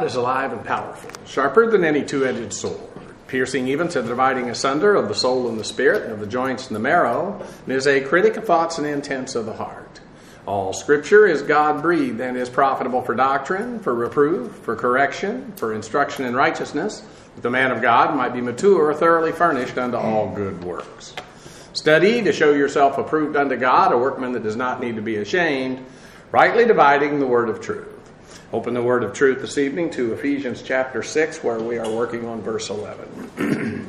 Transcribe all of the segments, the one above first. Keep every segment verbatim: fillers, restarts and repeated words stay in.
God is alive and powerful, sharper than any two-edged sword, piercing even to the dividing asunder of the soul and the spirit, of the joints and the marrow, and is a critic of thoughts and intents of the heart. All Scripture is God-breathed and is profitable for doctrine, for reproof, for correction, for instruction in righteousness, that the man of God might be mature, thoroughly furnished unto all good works. Study to show yourself approved unto God, a workman that does not need to be ashamed, rightly dividing the word of truth. Open the word of truth this evening to Ephesians chapter six, where we are working on verse eleven.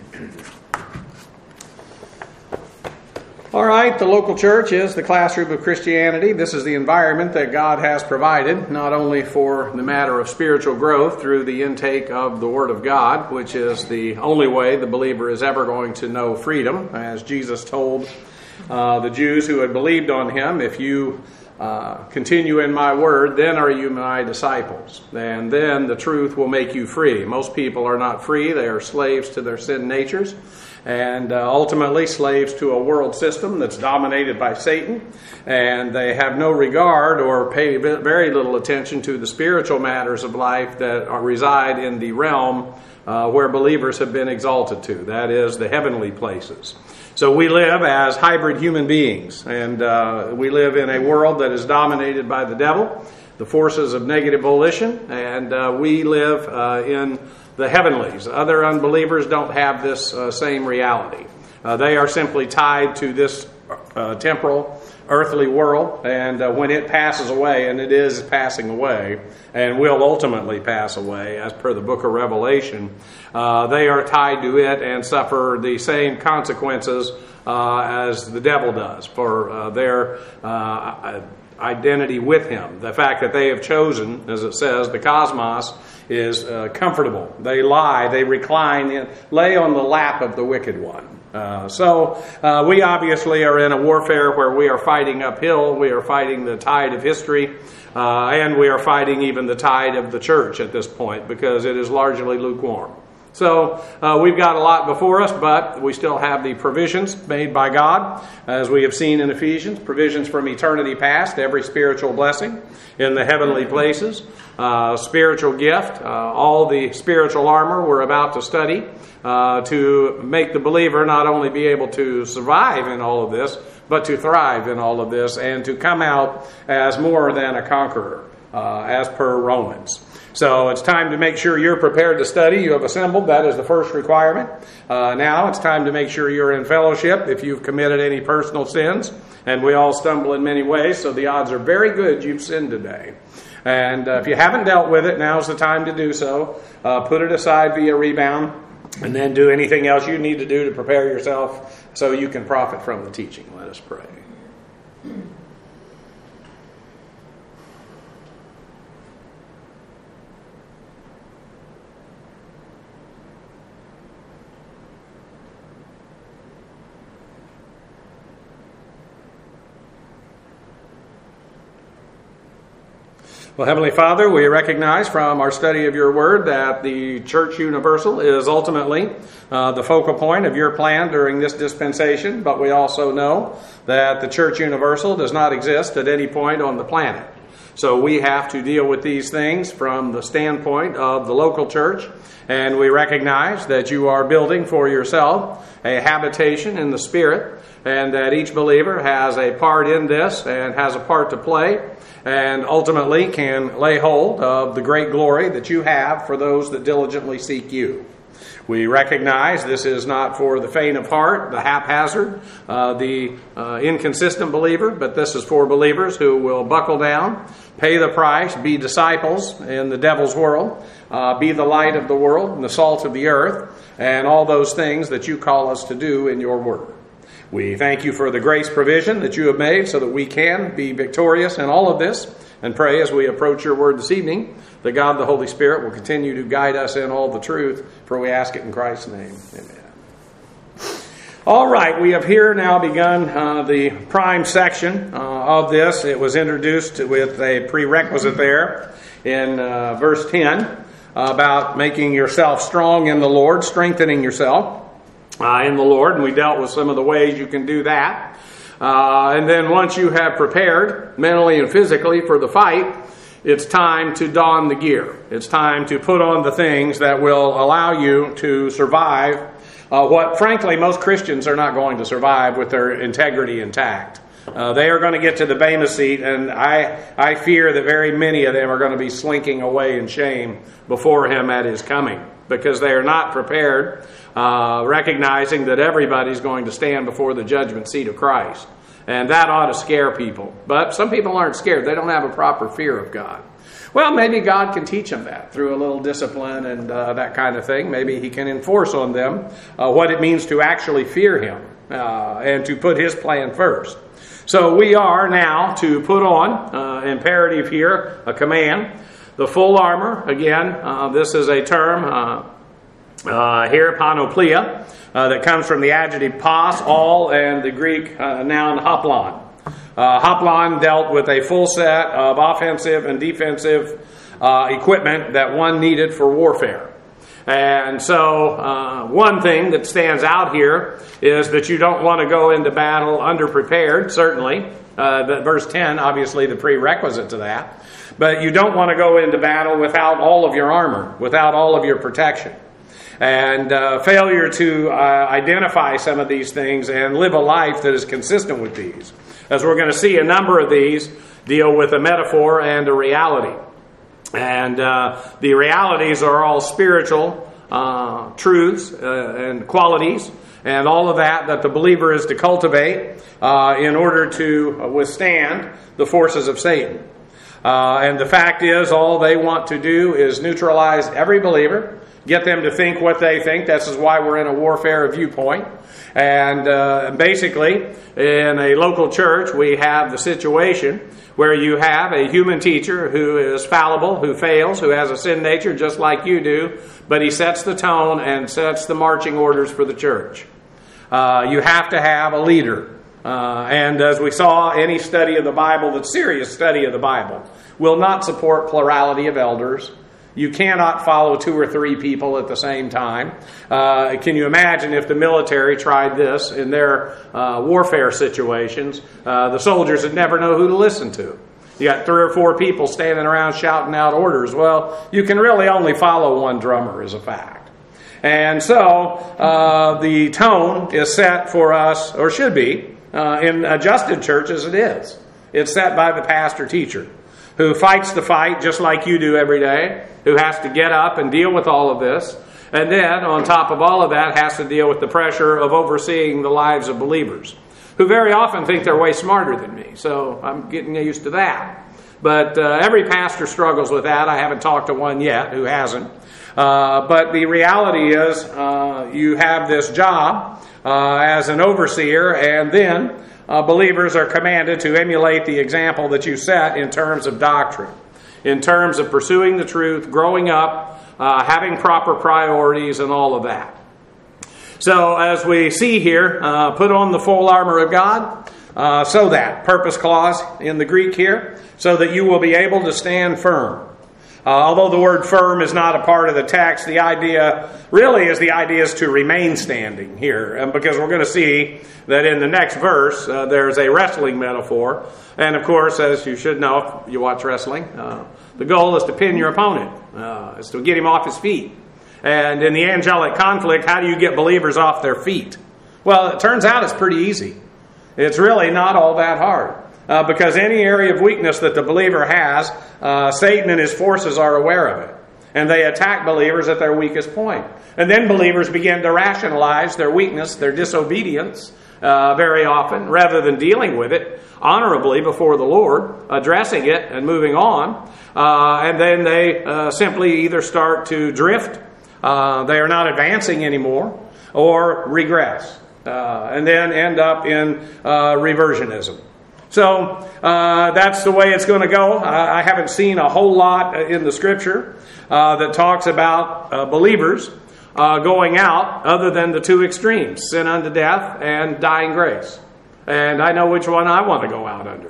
All right, the local church is the classroom of Christianity. This is the environment that God has provided, not only for the matter of spiritual growth through the intake of the Word of God, which is the only way the believer is ever going to know freedom, as Jesus told uh, the Jews who had believed on Him, if you Uh, continue in my word, then are you my disciples, and then the truth will make you free. Most people are not free. They are slaves to their sin natures, and uh, ultimately slaves to a world system that's dominated by Satan, and they have no regard or pay very little attention to the spiritual matters of life that are, reside in the realm uh, where believers have been exalted to, that is, the heavenly places. So we live as hybrid human beings, and uh, we live in a world that is dominated by the devil, the forces of negative volition, and uh, we live uh, in the heavenlies. Other unbelievers don't have this uh, same reality. Uh, they are simply tied to this uh, temporal, earthly world, and uh, when it passes away, and it is passing away, and will ultimately pass away, as per the book of Revelation, uh, they are tied to it and suffer the same consequences uh, as the devil does for uh, their uh, identity with him. The fact that they have chosen, as it says, the cosmos is uh, comfortable. They lie, they recline, in, lay on the lap of the wicked one. Uh, so uh, we obviously are in a warfare where we are fighting uphill. We are fighting the tide of history, uh, and we are fighting even the tide of the church at this point, because it is largely lukewarm. So uh, we've got a lot before us, but we still have the provisions made by God, as we have seen in Ephesians, provisions from eternity past, every spiritual blessing in the heavenly places, uh, spiritual gift, uh, all the spiritual armor we're about to study uh, to make the believer not only be able to survive in all of this, but to thrive in all of this and to come out as more than a conqueror, uh, as per Romans. So it's time to make sure you're prepared to study. You have assembled. That is the first requirement. Uh, now it's time to make sure you're in fellowship if you've committed any personal sins. And we all stumble in many ways, so the odds are very good you've sinned today. And uh, if you haven't dealt with it, now's the time to do so. Uh, put it aside via rebound, and then do anything else you need to do to prepare yourself so you can profit from the teaching. Let us pray. Well, Heavenly Father, we recognize from our study of your word that the Church Universal is ultimately uh, the focal point of your plan during this dispensation, but we also know that the Church Universal does not exist at any point on the planet. So we have to deal with these things from the standpoint of the local church, and we recognize that you are building for yourself a habitation in the Spirit, and that each believer has a part in this and has a part to play, and ultimately can lay hold of the great glory that you have for those that diligently seek you. We recognize this is not for the faint of heart, the haphazard, uh, the uh, inconsistent believer, but this is for believers who will buckle down, pay the price, be disciples in the devil's world, uh, be the light of the world and the salt of the earth, and all those things that you call us to do in your word. We thank you for the grace provision that you have made so that we can be victorious in all of this, and pray as we approach your word this evening that God the Holy Spirit will continue to guide us in all the truth, for we ask it in Christ's name. Amen. All right, we have here now begun uh, the prime section uh, of this. It was introduced with a prerequisite there in uh, verse ten about making yourself strong in the Lord, strengthening yourself Uh, in the Lord, and we dealt with some of the ways you can do that. Uh, and then once you have prepared mentally and physically for the fight, it's time to don the gear. It's time to put on the things that will allow you to survive uh, what, frankly, most Christians are not going to survive with their integrity intact. Uh, they are going to get to the Bema seat, and I, I fear that very many of them are going to be slinking away in shame before him at his coming, because they are not prepared, uh, recognizing that everybody's going to stand before the judgment seat of Christ. And that ought to scare people. But some people aren't scared. They don't have a proper fear of God. Well, maybe God can teach them that through a little discipline and uh, that kind of thing. Maybe he can enforce on them uh, what it means to actually fear him uh, and to put his plan first. So we are now to put on, uh, imperative here, a command, the full armor. Again, uh, this is a term uh, uh, here, panoplia, uh, that comes from the adjective pas, all, and the Greek uh, noun hoplon. Uh, hoplon dealt with a full set of offensive and defensive uh, equipment that one needed for warfare. And so uh, one thing that stands out here is that you don't want to go into battle underprepared, certainly. Uh, the, verse ten, obviously the prerequisite to that. But you don't want to go into battle without all of your armor, without all of your protection. And uh, failure to uh, identify some of these things and live a life that is consistent with these. As we're going to see, a number of these deal with a metaphor and a reality. And uh, the realities are all spiritual uh, truths uh, and qualities and all of that that the believer is to cultivate uh, in order to withstand the forces of Satan. Uh, and the fact is, all they want to do is neutralize every believer, get them to think what they think. This is why we're in a warfare viewpoint. And uh, basically, in a local church, we have the situation where you have a human teacher who is fallible, who fails, who has a sin nature just like you do, but he sets the tone and sets the marching orders for the church. Uh, you have to have a leader. Uh, and as we saw, any study of the Bible, the serious study of the Bible, will not support plurality of elders. You cannot follow two or three people at the same time. Uh, can you imagine if the military tried this in their uh, warfare situations? Uh, the soldiers would never know who to listen to. You got three or four people standing around shouting out orders. Well, you can really only follow one drummer, as a fact. And so uh, the tone is set for us, or should be, uh, in adjusted churches it is. It's set by the pastor-teacher, who fights the fight just like you do every day, who has to get up and deal with all of this, and then, on top of all of that, has to deal with the pressure of overseeing the lives of believers, who very often think they're way smarter than me, so I'm getting used to that. But uh, every pastor struggles with that. I haven't talked to one yet who hasn't. Uh, but the reality is, uh, you have this job uh, as an overseer, and then Uh, believers are commanded to emulate the example that you set in terms of doctrine, in terms of pursuing the truth, growing up, uh, having proper priorities, and all of that. So as we see here, uh, put on the full armor of God, uh, so that, purpose clause in the Greek here, so that you will be able to stand firm. Uh, although the word firm is not a part of the text, the idea really is the idea is to remain standing here. And because we're going to see that in the next verse, uh, there's a wrestling metaphor. And of course, as you should know if you watch wrestling, uh, the goal is to pin your opponent. Uh, is to get him off his feet. And in the angelic conflict, how do you get believers off their feet? Well, it turns out it's pretty easy. It's really not all that hard. Uh, because any area of weakness that the believer has, uh, Satan and his forces are aware of it. And they attack believers at their weakest point. And then believers begin to rationalize their weakness, their disobedience, uh, very often, rather than dealing with it honorably before the Lord, addressing it and moving on. Uh, and then they uh, simply either start to drift, uh, they are not advancing anymore, or regress. Uh, and then end up in uh, reversionism. So uh, that's the way it's going to go. I, I haven't seen a whole lot in the Scripture uh, that talks about uh, believers uh, going out other than the two extremes, sin unto death and dying grace. And I know which one I want to go out under.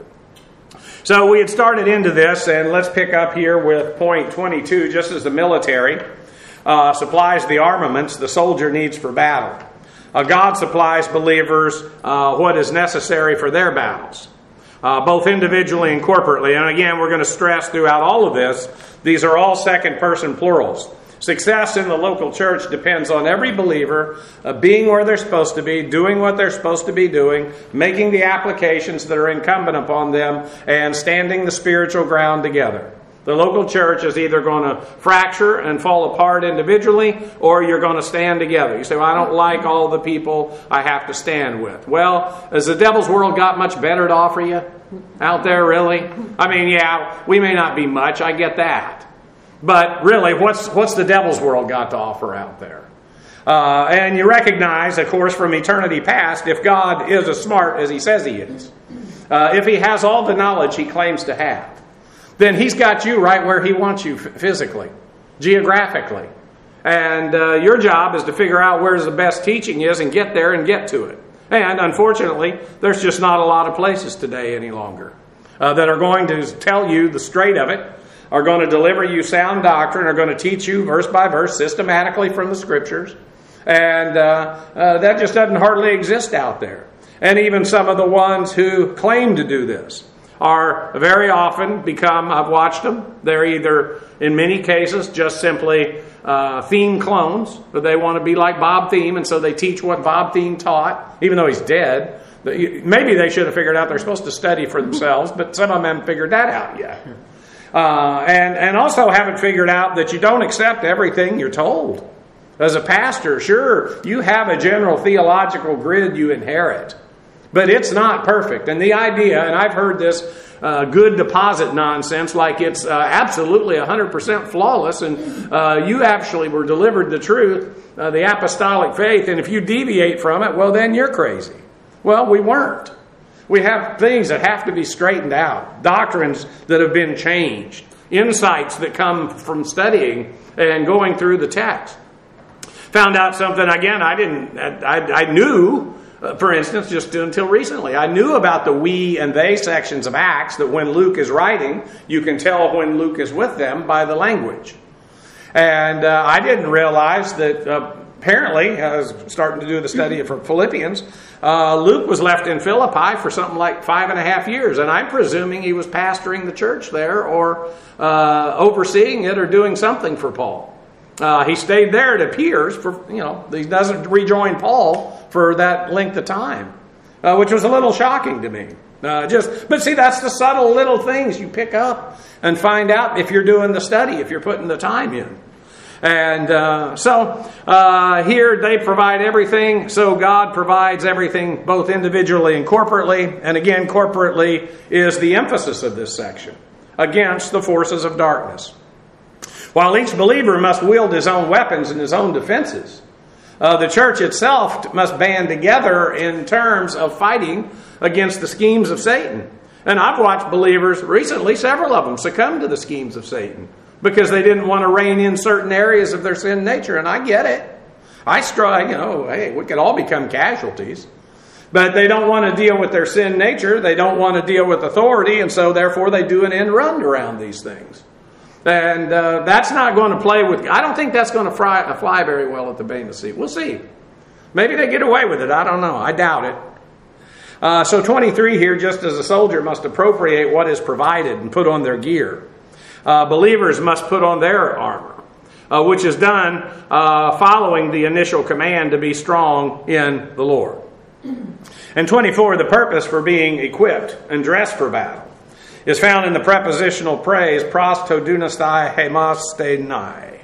So we had started into this, and let's pick up here with point twenty-two, just as the military uh, supplies the armaments the soldier needs for battle. Uh, God supplies believers uh, what is necessary for their battles. uh, both individually and corporately. And again, we're going to stress throughout all of this, these are all second-person plurals. Success in the local church depends on every believer uh, being where they're supposed to be, doing what they're supposed to be doing, making the applications that are incumbent upon them, and standing the spiritual ground together. The local church is either going to fracture and fall apart individually, or you're going to stand together. You say, well, I don't like all the people I have to stand with. Well, has the devil's world got much better to offer you out there, really? I mean, yeah, we may not be much. I get that. But really, what's what's the devil's world got to offer out there? Uh, and you recognize, of course, from eternity past, if God is as smart as he says he is, uh, if he has all the knowledge he claims to have, then he's got you right where he wants you physically, geographically. And uh, your job is to figure out where the best teaching is and get there and get to it. And unfortunately, there's just not a lot of places today any longer uh, that are going to tell you the straight of it, are going to deliver you sound doctrine, are going to teach you verse by verse systematically from the Scriptures. And uh, uh, that just doesn't hardly exist out there. And even some of the ones who claim to do this are very often become, I've watched them, they're either, in many cases, just simply uh, Thiem clones. But they want to be like Bob Thiem, and so they teach what Bob Thiem taught, even though he's dead. Maybe they should have figured out they're supposed to study for themselves, but some of them haven't figured that out yet. Uh, and, and also haven't figured out that you don't accept everything you're told. As a pastor, sure, you have a general theological grid you inherit, but it's not perfect. And the idea, and I've heard this uh, good deposit nonsense, like it's uh, absolutely one hundred percent flawless, and uh, you actually were delivered the truth, uh, the apostolic faith, and if you deviate from it, well, then you're crazy. Well, we weren't. We have things that have to be straightened out, doctrines that have been changed, insights that come from studying and going through the text. Found out something, again, I didn't, I, I knew, uh, for instance, just until recently, I knew about the we and they sections of Acts, that when Luke is writing, you can tell when Luke is with them by the language. And uh, I didn't realize that uh, apparently, I was starting to do the study for Philippians, uh, Luke was left in Philippi for something like five and a half years. And I'm presuming he was pastoring the church there or uh, overseeing it or doing something for Paul. Uh, he stayed there, it appears, for, you know, he doesn't rejoin Paul for that length of time, uh, which was a little shocking to me. Uh, just, but see, that's the subtle little things you pick up and find out if you're doing the study, if you're putting the time in. And uh, so uh, here they provide everything. So God provides everything both individually and corporately. And again, corporately is the emphasis of this section, against the forces of darkness. While each believer must wield his own weapons and his own defenses, uh, the church itself must band together in terms of fighting against the schemes of Satan. And I've watched believers recently, several of them, succumb to the schemes of Satan, because they didn't want to rein in certain areas of their sin nature. And I get it. I struggle, you know, hey, we could all become casualties. But they don't want to deal with their sin nature. They don't want to deal with authority. And so therefore they do an end run around these things. And uh, that's not going to play with, I don't think that's going to fly, fly very well at the Bema Seat. We'll see. Maybe they get away with it. I don't know. I doubt it. Uh, so twenty-three here, just as a soldier must appropriate what is provided and put on their gear, Uh, believers must put on their armor, uh, which is done uh, following the initial command to be strong in the Lord. And twenty-four, the purpose for being equipped and dressed for battle is found in the prepositional phrase pros to dunastai hemastenai,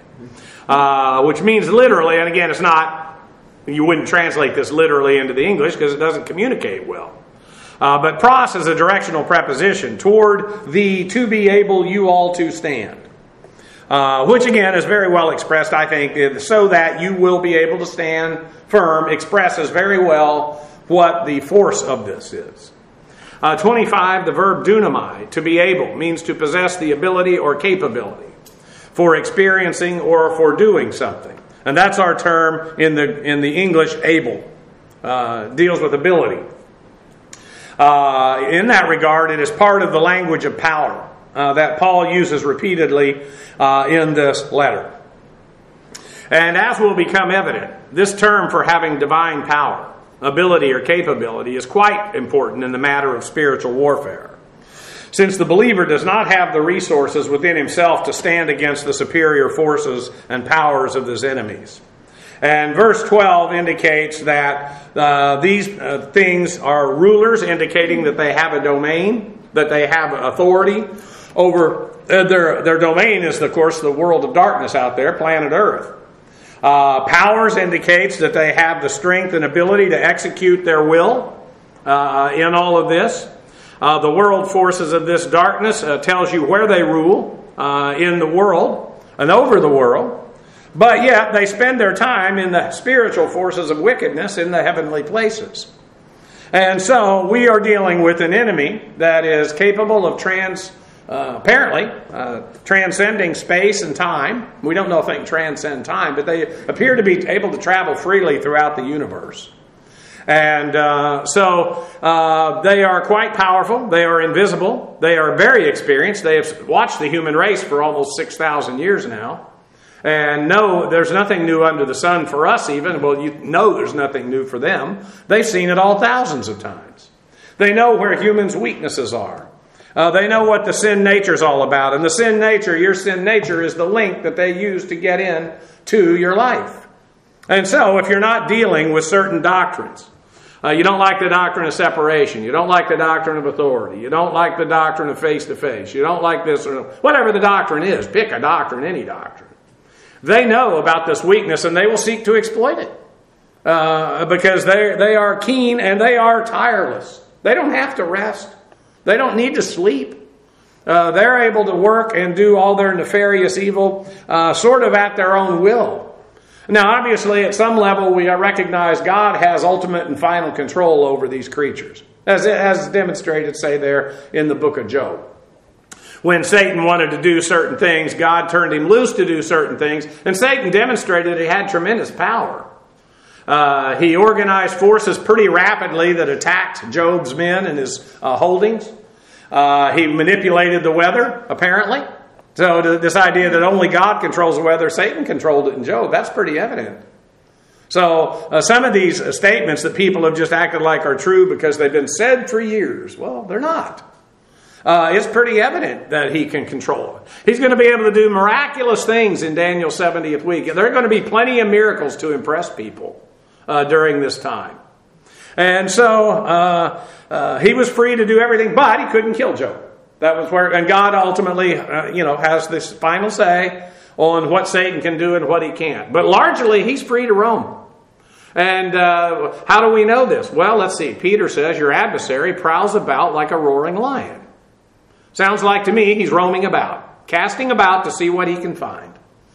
uh, which means literally, and again, it's not, you wouldn't translate this literally into the English because it doesn't communicate well. Uh, but pros is a directional preposition toward the to be able you all to stand. Uh, which again is very well expressed, I think, so that you will be able to stand firm, expresses very well what the force of this is. Uh, twenty-five, the verb dunamai, to be able, means to possess the ability or capability for experiencing or for doing something. And that's our term in the in the English, able. Uh, deals with ability. Uh, in that regard, it is part of the language of power uh, that Paul uses repeatedly uh, in this letter. And as will become evident, this term for having divine power ability or capability is quite important in the matter of spiritual warfare, since the believer does not have the resources within himself to stand against the superior forces and powers of his enemies. And verse twelve indicates that uh, these uh, things are rulers, indicating that they have a domain, that they have authority over uh, their their domain is, of course, the world of darkness out there, planet Earth. Uh, powers indicates that they have the strength and ability to execute their will uh, in all of this. Uh, the world forces of this darkness uh, tells you where they rule uh, in the world and over the world. But yet they spend their time in the spiritual forces of wickedness in the heavenly places. And so we are dealing with an enemy that is capable of trans, uh, apparently, uh, transcending space and time. We don't know if they can transcend time, but they appear to be able to travel freely throughout the universe. And uh, so uh, they are quite powerful. They are invisible. They are very experienced. They have watched the human race for almost six thousand years now. And no, there's nothing new under the sun for us even. Well, you know there's nothing new for them. They've seen it all thousands of times. They know where humans' weaknesses are. Uh, they know what the sin nature is all about. And the sin nature, your sin nature, is the link that they use to get in to your life. And so if you're not dealing with certain doctrines, uh, you don't like the doctrine of separation, you don't like the doctrine of authority, you don't like the doctrine of face-to-face, you don't like this or whatever the doctrine is, pick a doctrine, any doctrine. They know about this weakness and they will seek to exploit it uh, because they they are keen and they are tireless. They don't have to rest. They don't need to sleep. Uh, they're able to work and do all their nefarious evil uh, sort of at their own will. Now, obviously, at some level, we recognize God has ultimate and final control over these creatures, as it has demonstrated, say, there in the book of Job. When Satan wanted to do certain things, God turned him loose to do certain things, and Satan demonstrated that he had tremendous power. Uh, he organized forces pretty rapidly that attacked Job's men and his uh, holdings. Uh, he manipulated the weather, apparently. So to this idea that only God controls the weather, Satan controlled it in Job, that's pretty evident. So uh, some of these uh, statements that people have just acted like are true because they've been said for years, well, they're not. Uh, it's pretty evident that he can control it. He's going to be able to do miraculous things in Daniel's seventieth week. There are going to be plenty of miracles to impress people uh, during this time. And so uh, uh, he was free to do everything, but he couldn't kill Job. That was where, and God ultimately, uh, you know, has this final say on what Satan can do and what he can't. But largely, he's free to roam. And uh, how do we know this? Well, let's see. Peter says, your adversary prowls about like a roaring lion. Sounds like to me he's roaming about, casting about to see what he can find.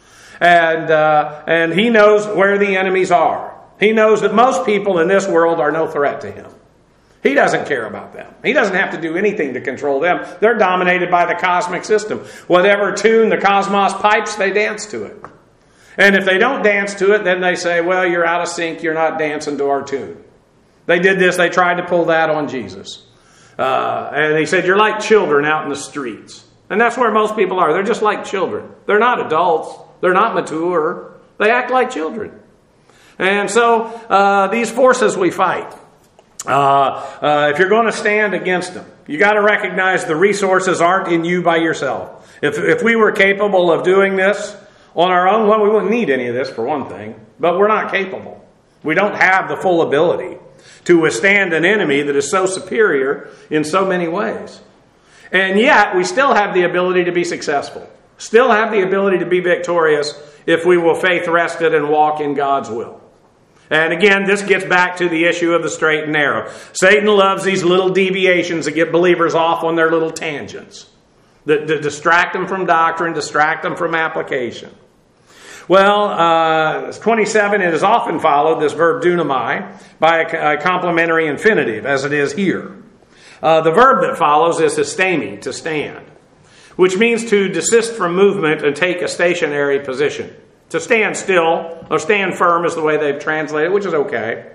And uh, and he knows where the enemies are. He knows that most people in this world are no threat to him. He doesn't care about them. He doesn't have to do anything to control them. They're dominated by the cosmic system. Whatever tune the cosmos pipes, they dance to it. And if they don't dance to it, then they say, well, you're out of sync. You're not dancing to our tune. They did this. They tried to pull that on Jesus. Uh, and he said, you're like children out in the streets. And that's where most people are. They're just like children. They're not adults. They're not mature. They act like children. And so uh, these forces we fight. Uh, uh, if you're going to stand against them, you got to recognize the resources aren't in you by yourself. If, if we were capable of doing this on our own, well, we wouldn't need any of this for one thing. But we're not capable. We don't have the full ability to withstand an enemy that is so superior in so many ways. And yet, we still have the ability to be successful. Still have the ability to be victorious if we will faith rested and walk in God's will. And again, this gets back to the issue of the straight and narrow. Satan loves these little deviations that get believers off on their little tangents, that, that distract them from doctrine, distract them from application. Well, uh, twenty-seven, it is often followed, this verb dunamai, by a, a complementary infinitive, as it is here. Uh, the verb that follows is histemi, to stand, which means to desist from movement and take a stationary position. To stand still, or stand firm is the way they've translated, which is okay.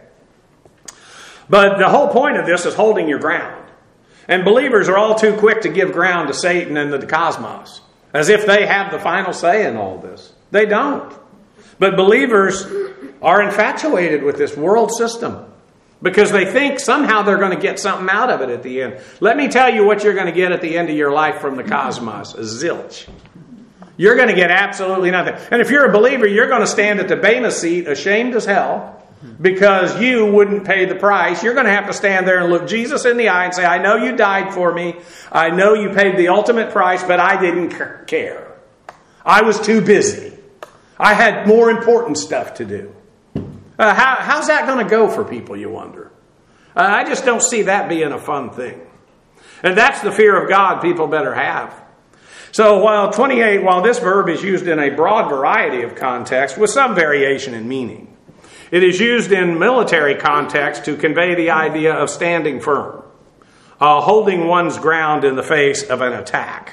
But the whole point of this is holding your ground. And believers are all too quick to give ground to Satan and the cosmos, as if they have the final say in all this. They don't. But believers are infatuated with this world system. because they think somehow they're going to get something out of it at the end. Let me tell you what you're going to get at the end of your life from the cosmos. Zilch. You're going to get absolutely nothing. And if you're a believer, you're going to stand at the Bema seat ashamed as hell because you wouldn't pay the price. You're going to have to stand there and look Jesus in the eye and say, I know you died for me. I know you paid the ultimate price, but I didn't care. I was too busy. I had more important stuff to do. Uh, how, how's that going to go for people, you wonder? Uh, I just don't see that being a fun thing. And that's the fear of God people better have. So while twenty-eight, while this verb is used in a broad variety of contexts with some variation in meaning, it is used in military context to convey the idea of standing firm, uh, holding one's ground in the face of an attack.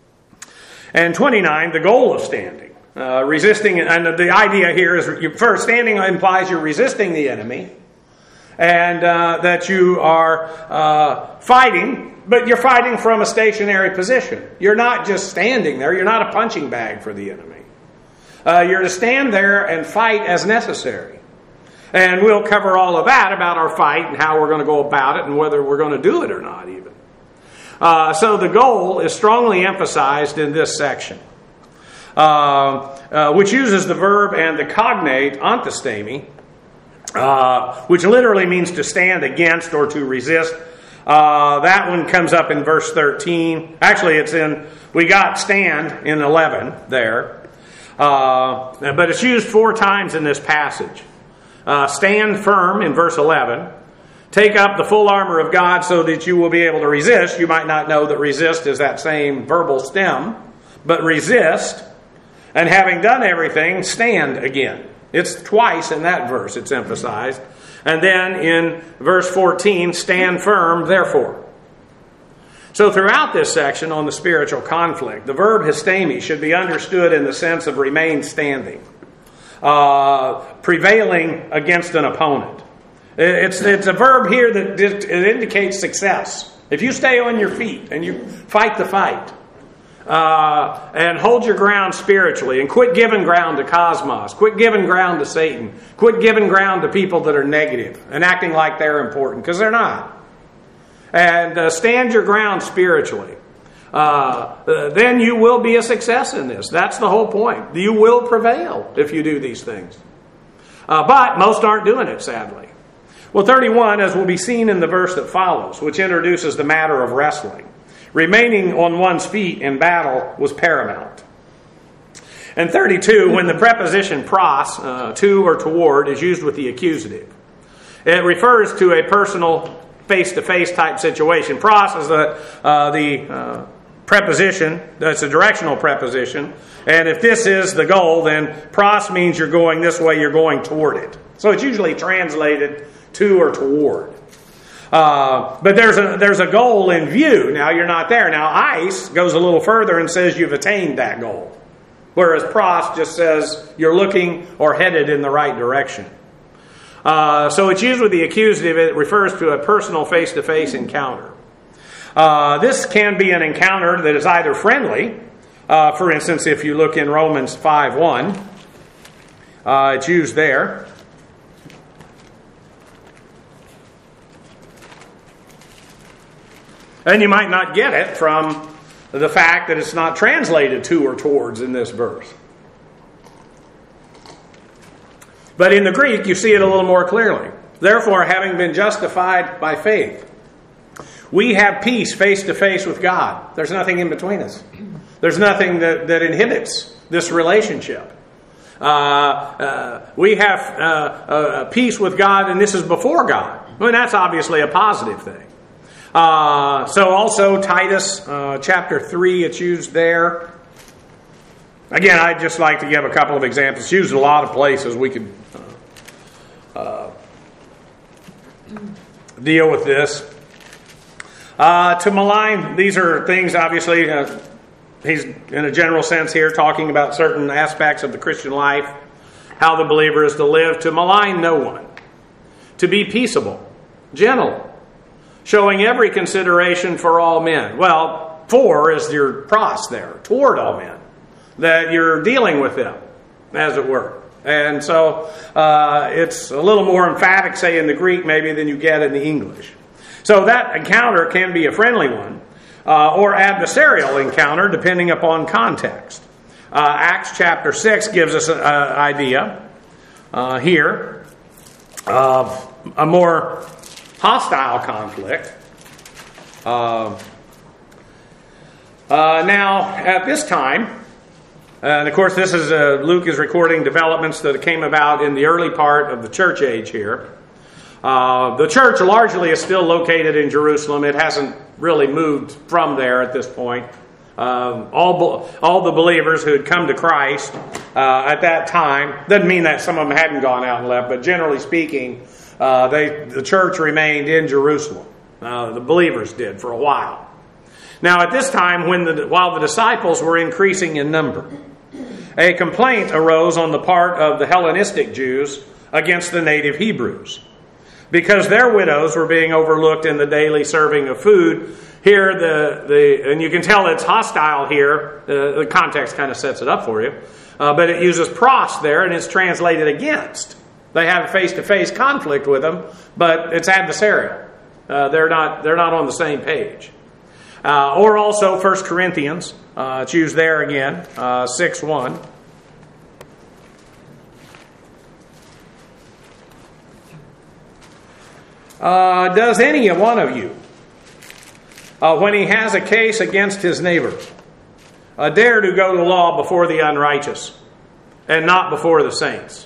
And twenty-nine, the goal of standing. Uh, resisting, and the idea here is, you, first, standing implies you're resisting the enemy, and uh, that you are uh, fighting, but you're fighting from a stationary position. You're not just standing there. You're not a punching bag for the enemy. Uh, you're to stand there and fight as necessary. And we'll cover all of that about our fight and how we're going to go about it and whether we're going to do it or not even. Uh, so the goal is strongly emphasized in this section. Uh, uh, which uses the verb and the cognate antistemi, uh, which literally means to stand against or to resist. Uh, that one comes up in verse thirteen. Actually, it's in, we got stand in eleven there. Uh, but it's used four times in this passage. Uh, stand firm in verse eleven. Take up the full armor of God so that you will be able to resist. You might not know that resist is that same verbal stem, but resist. And having done everything, stand again. It's twice in that verse it's emphasized. And then in verse fourteen, stand firm, therefore. So throughout this section on the spiritual conflict, the verb histemi should be understood in the sense of remain standing, uh, prevailing against an opponent. It's, it's a verb here that it indicates success. If you stay on your feet and you fight the fight, Uh, and hold your ground spiritually and quit giving ground to cosmos. Quit giving ground to Satan. Quit giving ground to people that are negative and acting like they're important, because they're not. And uh, stand your ground spiritually. Uh, uh, then you will be a success in this. That's the whole point. You will prevail if you do these things. Uh, but most aren't doing it, sadly. Well, thirty-one, as will be seen in the verse that follows, which introduces the matter of wrestling. Remaining on one's feet in battle was paramount. And thirty-two, when the preposition pros, uh, to or toward, is used with the accusative, it refers to a personal face-to-face type situation. Pros is the, uh, the uh, preposition, that's a directional preposition. And if this is the goal, then pros means you're going this way, you're going toward it. So it's usually translated to or toward. Uh, but there's a there's a goal in view. Now you're not there. Now ice goes a little further and says you've attained that goal, whereas pros just says you're looking or headed in the right direction. Uh, so it's used with the accusative. It refers to a personal face-to-face encounter. Uh, this can be an encounter that is either friendly. Uh, for instance, if you look in Romans five one, uh, it's used there. And you might not get it from the fact that it's not translated to or towards in this verse. But in the Greek, you see it a little more clearly. Therefore, having been justified by faith, we have peace face to face with God. There's nothing in between us. There's nothing that, that inhibits this relationship. Uh, uh, we have uh, uh, peace with God, and this is before God. I mean, that's obviously a positive thing. Uh, so also Titus uh, chapter three, it's used there. Again, I'd just like to give a couple of examples. It's used in a lot of places. We could uh, uh, deal with this. Uh, to malign, these are things, obviously, uh, he's in a general sense here talking about certain aspects of the Christian life, how the believer is to live. To malign no one. To be peaceable, gentle, showing every consideration for all men. Well, for is your pros there, toward all men. That you're dealing with them, as it were. And so uh, it's a little more emphatic, say, in the Greek maybe than you get in the English. So that encounter can be a friendly one uh, or adversarial encounter depending upon context. Uh, Acts chapter six gives us an idea uh, here of a more hostile conflict. Uh, uh, now, at this time, and of course this is uh, Luke is recording developments that came about in the early part of the church age here. Uh, the church largely is still located in Jerusalem. It hasn't really moved from there at this point. Um, all all the believers who had come to Christ uh, at that time, doesn't mean that some of them hadn't gone out and left, but generally speaking, uh, they the church remained in Jerusalem. Uh, the believers did for a while. Now, at this time, when the while the disciples were increasing in number, a complaint arose on the part of the Hellenistic Jews against the native Hebrews, because their widows were being overlooked in the daily serving of food. Here, the, the and you can tell it's hostile here. Uh, the context kind of sets it up for you. Uh, but it uses pros there, and it's translated against. They have a face-to-face conflict with them, but it's adversarial. Uh, they're not they're not on the same page. Uh, or also First Corinthians. Uh, it's used there again, uh, six one. Uh, does any one of you, Uh, when he has a case against his neighbor, uh, dare to go to law before the unrighteous and not before the saints?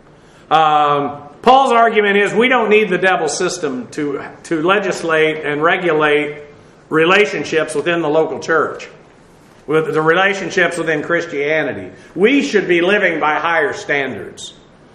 Um, Paul's argument is we don't need the devil's system to, to legislate and regulate relationships within the local church, with the relationships within Christianity. We should be living by higher standards.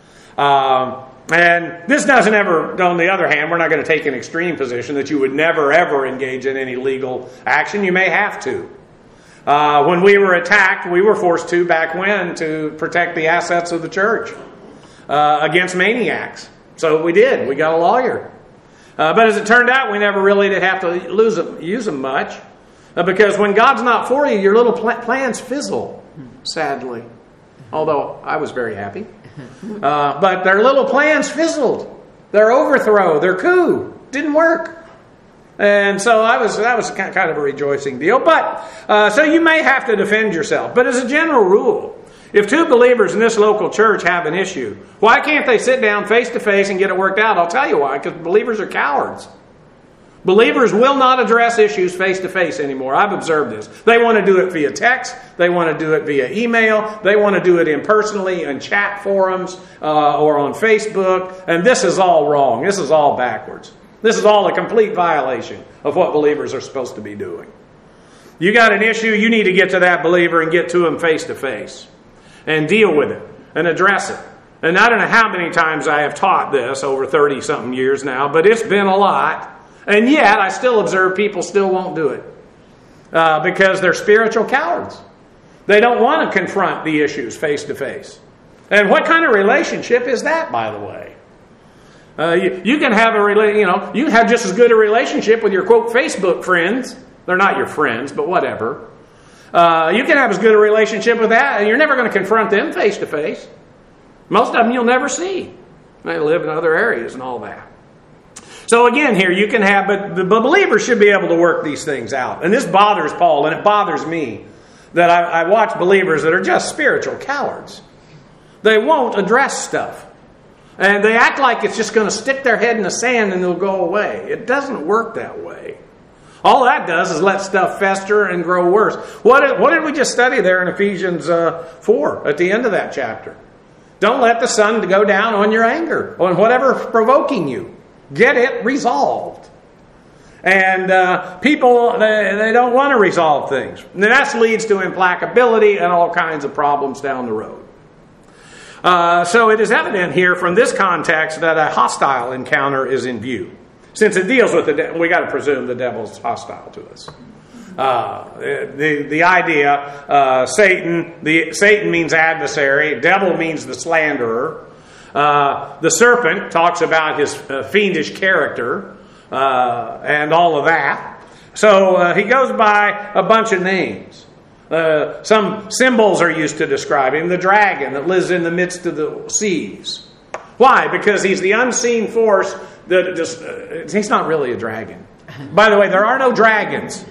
Um, And this doesn't ever, on the other hand, we're not going to take an extreme position that you would never, ever engage in any legal action. You may have to. Uh, when we were attacked, we were forced to, back when, to protect the assets of the church uh, against maniacs. So we did. We got a lawyer. Uh, but as it turned out, we never really did have to lose them, use them much. Uh, because when God's not for you, your little pl- plans fizzle, sadly. Although I was very happy. Uh, but their little plans fizzled. Their overthrow, their coup, didn't work. And so I was that was kind of a rejoicing deal. But uh, so you may have to defend yourself. But as a general rule, if two believers in this local church have an issue, why can't they sit down face to face and get it worked out? I'll tell you why. Because believers are cowards. Believers will not address issues face to face anymore. I've observed this. They want to do it via text. They want to do it via email. They want to do it impersonally in chat forums uh, or on Facebook. And this is all wrong. This is all backwards. This is all a complete violation of what believers are supposed to be doing. You got an issue, you need to get to that believer and get to him face to face and deal with it and address it. And I don't know how many times I have taught this over thirty-something years now, but it's been a lot. And yet, I still observe people still won't do it uh, because they're spiritual cowards. They don't want to confront the issues face to face. And what kind of relationship is that, by the way? Uh, you, you can have a rela- you know you can have just as good a relationship with your quote Facebook friends. They're not your friends, but whatever. Uh, you can have as good a relationship with that, and you're never going to confront them face to face. Most of them you'll never see. They live in other areas and all that. So again, here you can have, but the believers should be able to work these things out. And this bothers Paul, and it bothers me, that I, I watch believers that are just spiritual cowards. They won't address stuff. And they act like it's just going to stick their head in the sand and they'll go away. It doesn't work that way. All that does is let stuff fester and grow worse. What did, what did we just study there in Ephesians uh, four at the end of that chapter? Don't let the sun go down on your anger, on whatever's provoking you. Get it resolved. And uh, people, they, they don't want to resolve things. And that leads to implacability and all kinds of problems down the road. Uh, so it is evident here from this context that a hostile encounter is in view. Since it deals with the devil, we got to presume the devil's hostile to us. Uh, the the idea, uh, Satan, the Satan means adversary. Devil means the slanderer. Uh, the serpent talks about his uh, fiendish character uh, and all of that. So uh, he goes by a bunch of names. Uh, some symbols are used to describe him. The dragon that lives in the midst of the seas. Why? Because he's the unseen force that just, uh, he's not really a dragon. By the way, there are no dragons.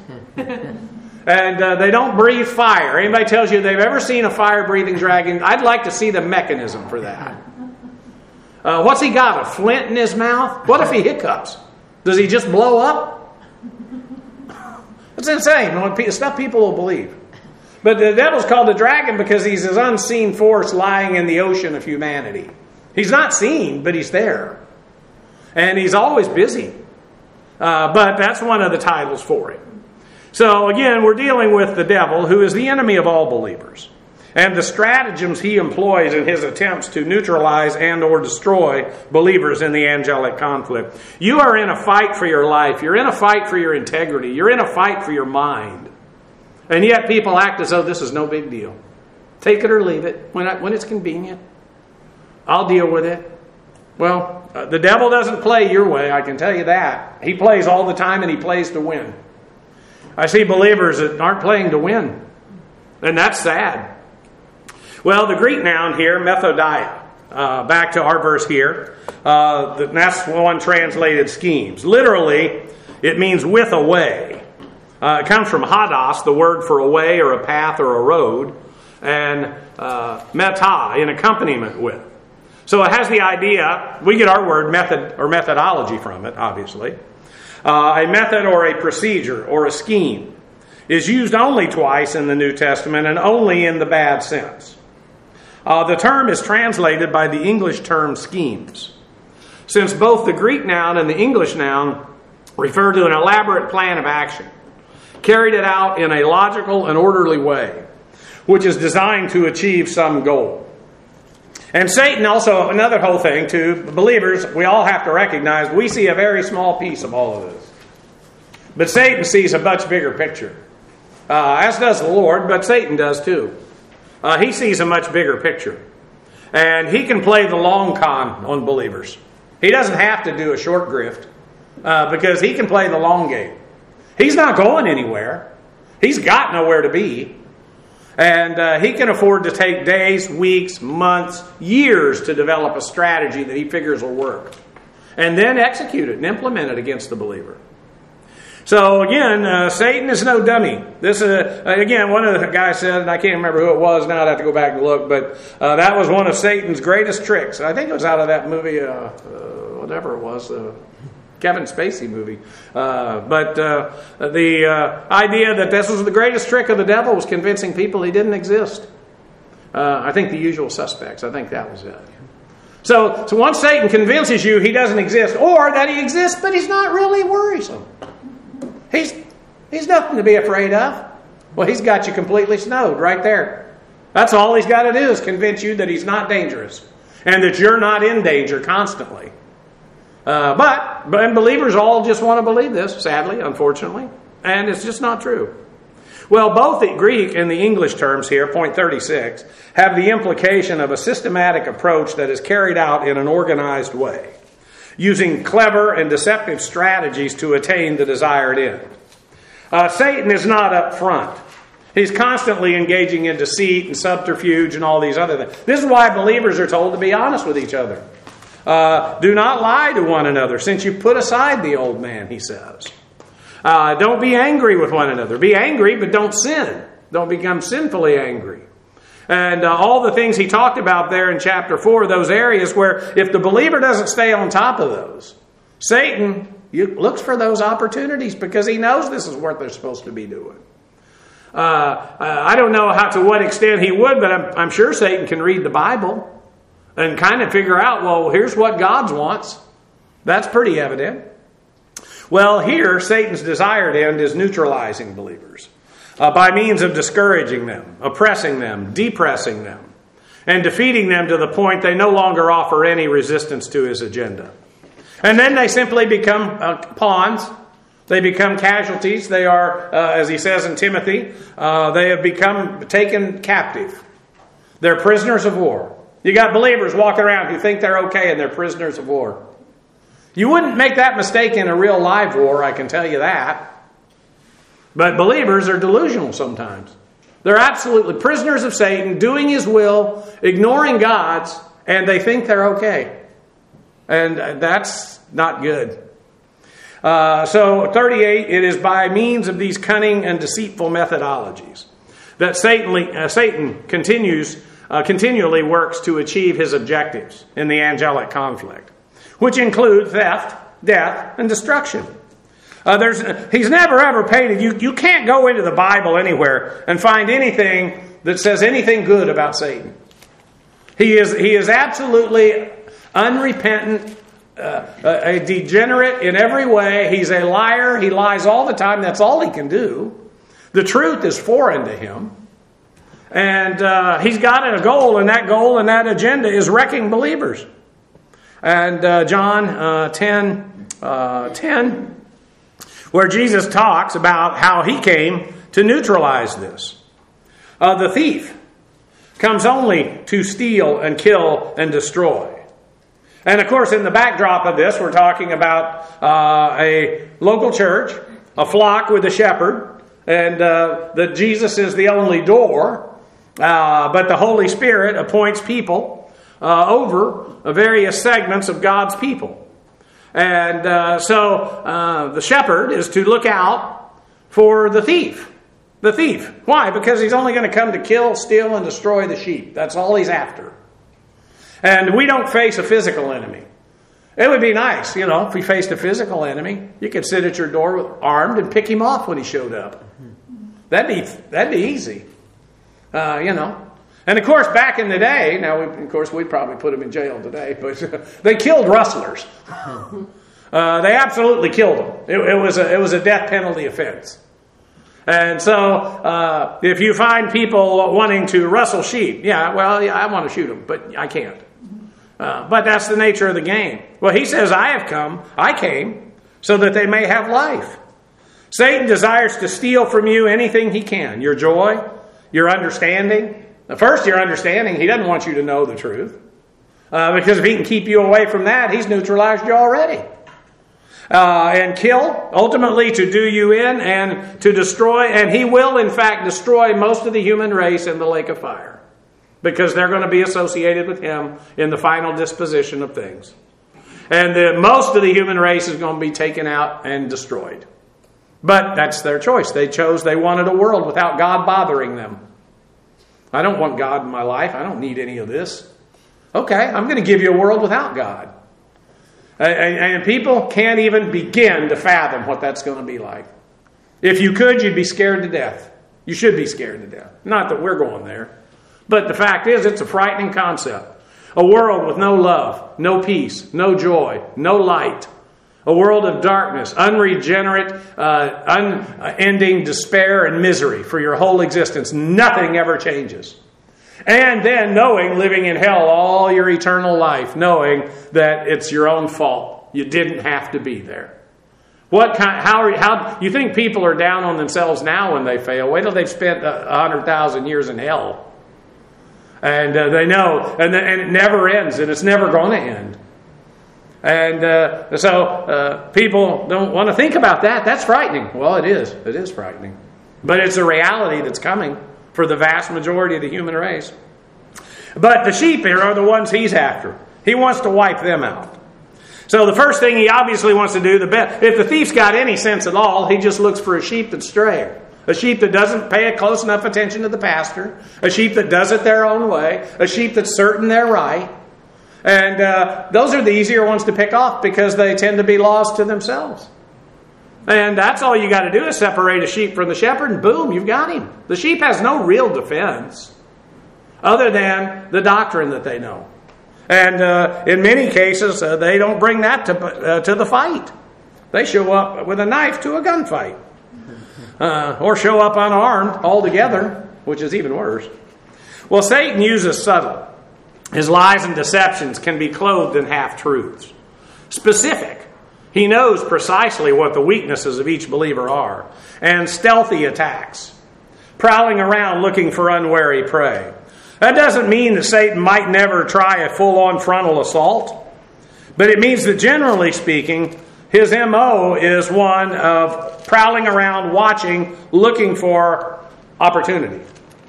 And uh, they don't breathe fire. Anybody tells you they've ever seen a fire-breathing dragon, I'd like to see the mechanism for that. Uh, what's he got? A flint in his mouth? What if he hiccups? Does he just blow up? It's insane. Stuff people will believe. But the devil's called the dragon because he's his unseen force lying in the ocean of humanity. He's not seen, but he's there. And he's always busy. Uh, but that's one of the titles for him. So again, we're dealing with the devil, who is the enemy of all believers. And the stratagems he employs in his attempts to neutralize and or destroy believers in the angelic conflict. You are in a fight for your life. You're in a fight for your integrity. You're in a fight for your mind. And yet people act as though this is no big deal. Take it or leave it when, I, when it's convenient. I'll deal with it. Well, uh, the devil doesn't play your way, I can tell you that. He plays all the time and he plays to win. I see believers that aren't playing to win. And that's sad. Well, the Greek noun here, methodia, uh, back to our verse here, uh, that's one translated schemes. Literally, it means with a way. Uh, it comes from hodos, the word for a way or a path or a road, and uh, meta, in accompaniment with. So it has the idea, we get our word method or methodology from it, obviously. Uh, a method or a procedure or a scheme is used only twice in the New Testament and only in the bad sense. Uh, the term is translated by the English term schemes. Since both the Greek noun and the English noun refer to an elaborate plan of action, carried it out in a logical and orderly way, which is designed to achieve some goal. And Satan also, another whole thing too, believers, we all have to recognize we see a very small piece of all of this. But Satan sees a much bigger picture. Uh, as does the Lord, but Satan does too. Uh, he sees a much bigger picture. And he can play the long con on believers. He doesn't have to do a short grift uh, because he can play the long game. He's not going anywhere. He's got nowhere to be. And uh, he can afford to take days, weeks, months, years to develop a strategy that he figures will work. And then execute it and implement it against the believer. So again, uh, Satan is no dummy. This is, uh, again, one of the guys said, and I can't remember who it was now, I'd have to go back and look, but uh, that was one of Satan's greatest tricks. I think it was out of that movie, uh, uh, whatever it was, uh, Kevin Spacey movie. Uh, but uh, the uh, idea that this was the greatest trick of the devil was convincing people he didn't exist. Uh, I think The Usual Suspects, I think that was it. So, so once Satan convinces you he doesn't exist, or that he exists, but he's not really worrisome. He's, he's nothing to be afraid of. Well, he's got you completely snowed right there. That's all he's got to do is convince you that he's not dangerous and that you're not in danger constantly. Uh, but, but believers all just want to believe this, sadly, unfortunately. And it's just not true. Well, both the Greek and the English terms here, point thirty-six, have the implication of a systematic approach that is carried out in an organized way, using clever and deceptive strategies to attain the desired end. Uh, Satan is not up front. He's constantly engaging in deceit and subterfuge and all these other things. This is why believers are told to be honest with each other. Uh, do not lie to one another, since you put aside the old man, he says. Uh, don't be angry with one another. Be angry, but don't sin. Don't become sinfully angry. And uh, all the things he talked about there in chapter four, those areas where if the believer doesn't stay on top of those, Satan looks for those opportunities because he knows this is what they're supposed to be doing. Uh, uh, I don't know how to what extent he would, but I'm, I'm sure Satan can read the Bible and kind of figure out, well, here's what God wants. That's pretty evident. Well, here, Satan's desired end is neutralizing believers uh, by means of discouraging them, oppressing them, depressing them, and defeating them to the point they no longer offer any resistance to his agenda. And then they simply become uh, pawns. They become casualties. They are, uh, as he says in Timothy, uh, they have become taken captive. They're prisoners of war. You got believers walking around who think they're okay and they're prisoners of war. You wouldn't make that mistake in a real live war, I can tell you that. But believers are delusional sometimes. They're absolutely prisoners of Satan, doing his will, ignoring God's, and they think they're okay. And that's not good. Uh, so thirty-eight, it is by means of these cunning and deceitful methodologies that Satan, uh, Satan continues, uh, continually works to achieve his objectives in the angelic conflict, which include theft, death, and destruction. Uh, there's, he's never ever painted, you, you can't go into the Bible anywhere and find anything that says anything good about Satan. He is, he is absolutely unrepentant, uh, a, a degenerate in every way. He's a liar. He lies all the time. That's all he can do. The truth is foreign to him. And uh, he's got a goal, and that goal and that agenda is wrecking believers. And uh, John uh, ten, uh, ten, where Jesus talks about how he came to neutralize this. Uh, the thief comes only to steal and kill and destroy. And of course, in the backdrop of this, we're talking about uh, a local church, a flock with a shepherd, and uh, that Jesus is the only door, uh, but the Holy Spirit appoints people uh, over various segments of God's people. And uh, so uh, the shepherd is to look out for the thief. The thief. Why? Because he's only going to come to kill, steal, and destroy the sheep. That's all he's after. And we don't face a physical enemy. It would be nice, you know, if we faced a physical enemy. You could sit at your door armed and pick him off when he showed up. That'd be, that'd be easy. Uh, you know. And of course, back in the day, now we, of course we'd probably put them in jail today, but uh, they killed rustlers. Uh, they absolutely killed them. It, it was a, it was a death penalty offense. And so, uh, if you find people wanting to rustle sheep, yeah, well, yeah, I want to shoot them, but I can't. Uh, but that's the nature of the game. Well, he says, I have come, I came, so that they may have life. Satan desires to steal from you anything he can. Your joy, your understanding. First, your understanding. He doesn't want you to know the truth. Uh, because if he can keep you away from that, he's neutralized you already. Uh, and kill, ultimately to do you in and to destroy. And he will, in fact, destroy most of the human race in the lake of fire. Because they're going to be associated with him in the final disposition of things. And the, most of the human race is going to be taken out and destroyed. But that's their choice. They chose, they wanted a world without God bothering them. I don't want God in my life. I don't need any of this. Okay, I'm going to give you a world without God. And, and people can't even begin to fathom what that's going to be like. If you could, you'd be scared to death. You should be scared to death. Not that we're going there. But the fact is, it's a frightening concept. A world with no love, no peace, no joy, no light. A world of darkness, unregenerate, uh, unending despair and misery for your whole existence. Nothing ever changes. And then knowing, living in hell all your eternal life, knowing that it's your own fault. You didn't have to be there. What kind? How? How? You think people are down on themselves now when they fail? Wait till they've spent a hundred thousand years in hell, and uh, they know, and, the, and it never ends, and it's never going to end. And uh, so uh, people don't want to think about that. That's frightening. Well, it is. It is frightening. But it's a reality that's coming for the vast majority of the human race. But the sheep here are the ones he's after. He wants to wipe them out. So the first thing he obviously wants to do, the best, if the thief's got any sense at all, he just looks for a sheep that's straying. A sheep that doesn't pay a close enough attention to the pastor. A sheep that does it their own way. A sheep that's certain they're right. And uh, those are the easier ones to pick off because they tend to be lost to themselves. And that's all you got to do is separate a sheep from the shepherd, and boom, you've got him. The sheep has no real defense other than the doctrine that they know. And uh, in many cases, uh, they don't bring that to, uh, to the fight. They show up with a knife to a gunfight. Uh, or show up unarmed altogether, which is even worse. Well, Satan uses subtle. His lies and deceptions can be clothed in half-truths. Specific. He knows precisely what the weaknesses of each believer are. And stealthy attacks. Prowling around looking for unwary prey. That doesn't mean that Satan might never try a full-on frontal assault. But it means that generally speaking, his M O is one of prowling around, watching, looking for opportunity.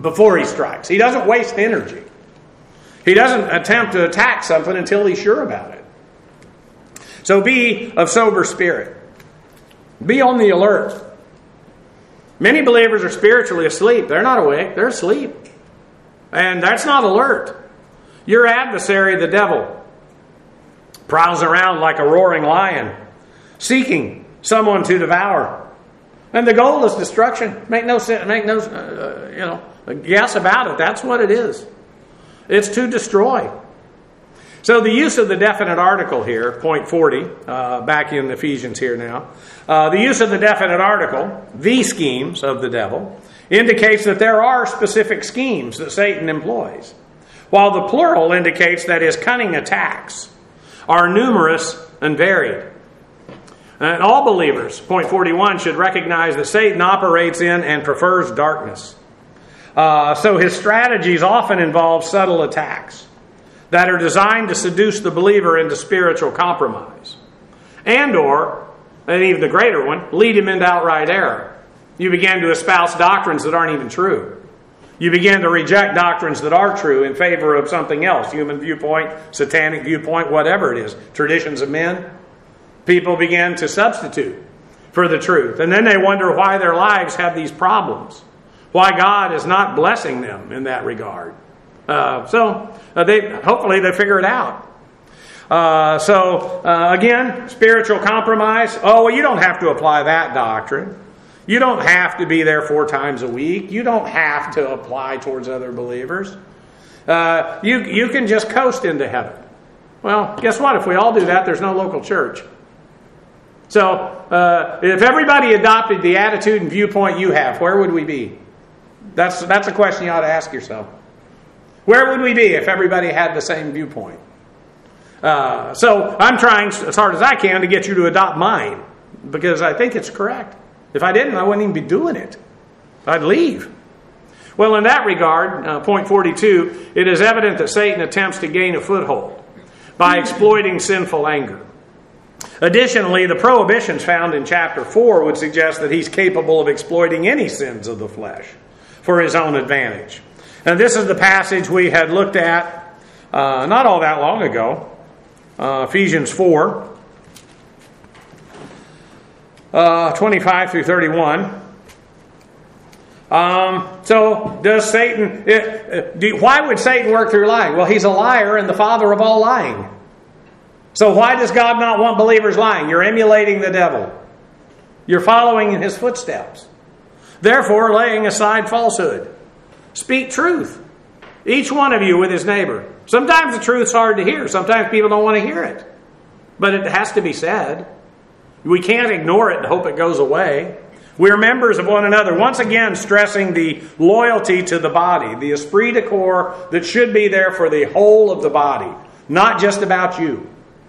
before he strikes. He doesn't waste energy. He doesn't attempt to attack something until he's sure about it. So be of sober spirit. Be on the alert. Many believers are spiritually asleep. They're not awake. They're asleep. And that's not alert. Your adversary, the devil, prowls around like a roaring lion, seeking someone to devour. And the goal is destruction. Make no make no uh, you know guess about it. That's what it is. It's to destroy. So the use of the definite article here, point forty, uh, back in Ephesians here now. Uh, the use of the definite article, the schemes of the devil, indicates that there are specific schemes that Satan employs, while the plural indicates that his cunning attacks are numerous and varied. And all believers, point forty-one, should recognize that Satan operates in and prefers darkness. Uh, so his strategies often involve subtle attacks that are designed to seduce the believer into spiritual compromise. And or, and even the greater one, lead him into outright error. You begin to espouse doctrines that aren't even true. You begin to reject doctrines that are true in favor of something else. Human viewpoint, satanic viewpoint, whatever it is. Traditions of men. People begin to substitute for the truth. And then they wonder why their lives have these problems. Why God is not blessing them in that regard. Uh, so, uh, they hopefully they figure it out. Uh, so, uh, again, spiritual compromise. Oh, well, you don't have to apply that doctrine. You don't have to be there four times a week. You don't have to apply towards other believers. Uh, you, you can just coast into heaven. Well, guess what? If we all do that, there's no local church. So, uh, if everybody adopted the attitude and viewpoint you have, where would we be? That's, that's a question you ought to ask yourself. Where would we be if everybody had the same viewpoint? Uh, so I'm trying as hard as I can to get you to adopt mine because I think it's correct. If I didn't, I wouldn't even be doing it. I'd leave. Well, in that regard, uh, point forty-two, it is evident that Satan attempts to gain a foothold by exploiting sinful anger. Additionally, the prohibitions found in chapter four would suggest that he's capable of exploiting any sins of the flesh for his own advantage. And this is the passage we had looked at uh, not all that long ago, uh, Ephesians four, uh, twenty-five through thirty-one. Um, so does Satan, it, do, why would Satan work through lying? Well, he's a liar and the father of all lying. So why does God not want believers lying? You're emulating the devil. You're following in his footsteps. Therefore, laying aside falsehood. Speak truth. Each one of you with his neighbor. Sometimes the truth's hard to hear. Sometimes people don't want to hear it. But it has to be said. We can't ignore it and hope it goes away. We're members of one another. Once again, stressing the loyalty to the body. The esprit de corps that should be there for the whole of the body. Not just about you.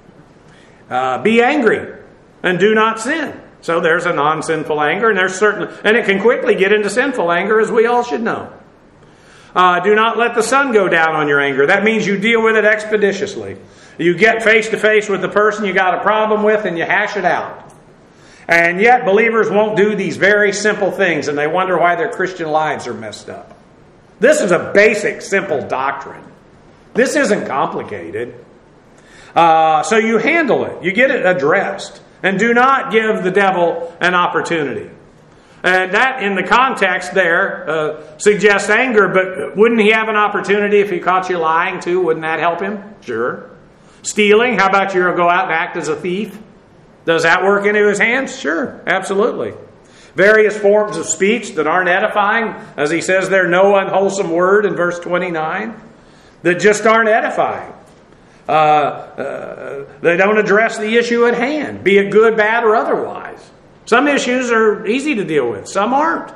Uh, be angry and do not sin. So there's a non-sinful anger, and there's certain, and it can quickly get into sinful anger, as we all should know. Uh, do not let the sun go down on your anger. That means you deal with it expeditiously. You get face to face with the person you got a problem with, and you hash it out. And yet, believers won't do these very simple things, and they wonder why their Christian lives are messed up. This is a basic, simple doctrine. This isn't complicated. Uh, so you handle it. You get it addressed. And do not give the devil an opportunity. And that, in the context there, uh, suggests anger, but wouldn't he have an opportunity if he caught you lying too? Wouldn't that help him? Sure. Stealing, how about you go out and act as a thief? Does that work into his hands? Sure, absolutely. Various forms of speech that aren't edifying, as he says there, no unwholesome word in verse twenty-nine, that just aren't edifying. Uh, uh, they don't address the issue at hand, be it good, bad, or otherwise. Some issues are easy to deal with. Some aren't.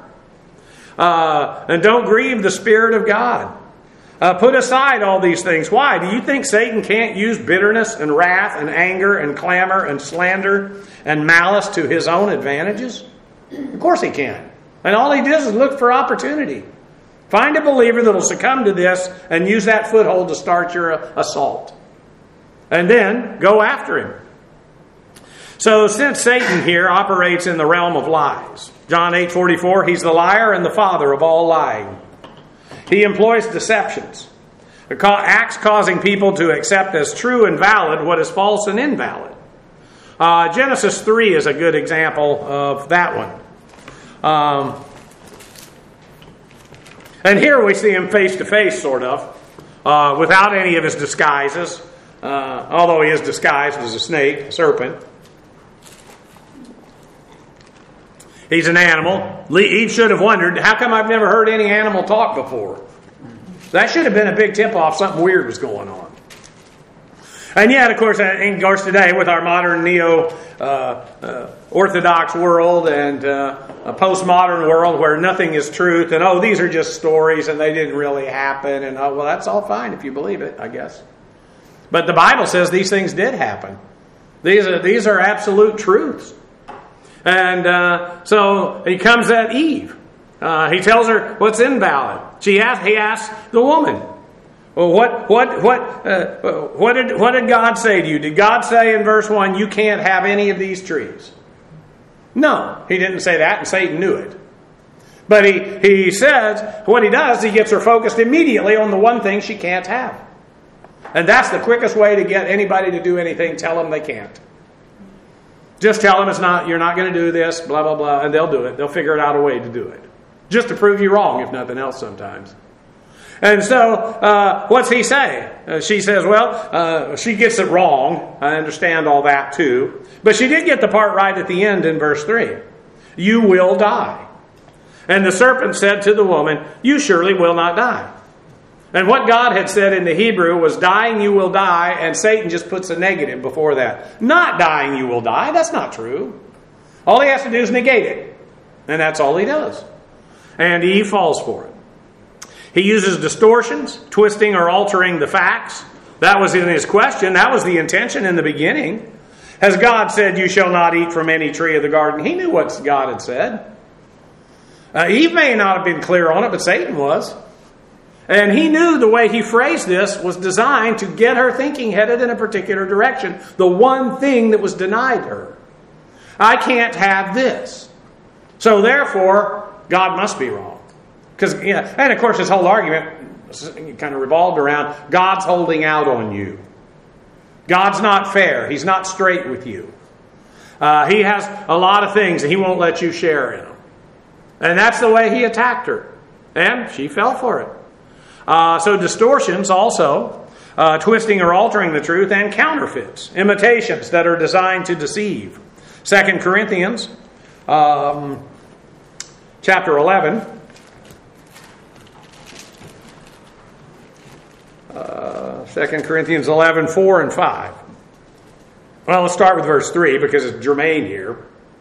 Uh, and don't grieve the Spirit of God. Uh, put aside all these things. Why? Do you think Satan can't use bitterness and wrath and anger and clamor and slander and malice to his own advantages? Of course he can. And all he does is look for opportunity. Find a believer that will succumb to this and use that foothold to start your assault. And then go after him. So since Satan here operates in the realm of lies, John eight forty-four, he's the liar and the father of all lying. He employs deceptions, acts causing people to accept as true and valid what is false and invalid. Uh, Genesis three is a good example of that one. Um, and here we see him face to face, sort of, uh, without any of his disguises, uh, although he is disguised as a snake, a serpent. He's an animal. Eve should have wondered, how come I've never heard any animal talk before? That should have been a big tip-off. Something weird was going on. And yet, of course, in course today, with our modern neo-Orthodox uh, uh, world and uh, a postmodern world where nothing is truth, and, oh, these are just stories and they didn't really happen, and, oh, well, that's all fine if you believe it, I guess. But the Bible says these things did happen. These are, these are absolute truths. And uh, so he comes at Eve. Uh, he tells her what's invalid. She asks, he asks the woman, well, what what what uh, what did what did God say to you? Did God say in verse one, you can't have any of these trees? No, he didn't say that, and Satan knew it. But he he says what he does, he gets her focused immediately on the one thing she can't have, and that's the quickest way to get anybody to do anything. Tell them they can't. Just tell them it's not. You're not going to do this. Blah blah blah, and they'll do it. They'll figure out a way to do it. Just to prove you wrong, if nothing else sometimes. And so, uh, what's he say? Uh, she says, well, uh, she gets it wrong. I understand all that too. But she did get the part right at the end in verse three. You will die. And the serpent said to the woman, you surely will not die. And what God had said in the Hebrew was, dying you will die, and Satan just puts a negative before that. Not dying you will die. That's not true. All he has to do is negate it. And that's all he does. And Eve falls for it. He uses distortions, twisting or altering the facts. That was in his question. That was the intention in the beginning. Has God said, you shall not eat from any tree of the garden? He knew what God had said. Uh, Eve may not have been clear on it, but Satan was. And he knew the way he phrased this was designed to get her thinking headed in a particular direction. The one thing that was denied her. I can't have this. So therefore, God must be wrong. Because, yeah, and of course, his whole argument kind of revolved around God's holding out on you. God's not fair. He's not straight with you. Uh, he has a lot of things and he won't let you share in them. And that's the way he attacked her. And she fell for it. Uh, so distortions also, uh, twisting or altering the truth, and counterfeits, imitations that are designed to deceive. Second Corinthians um, chapter eleven. Uh, Second Corinthians eleven, four and five. Well, let's start with verse three because it's germane here.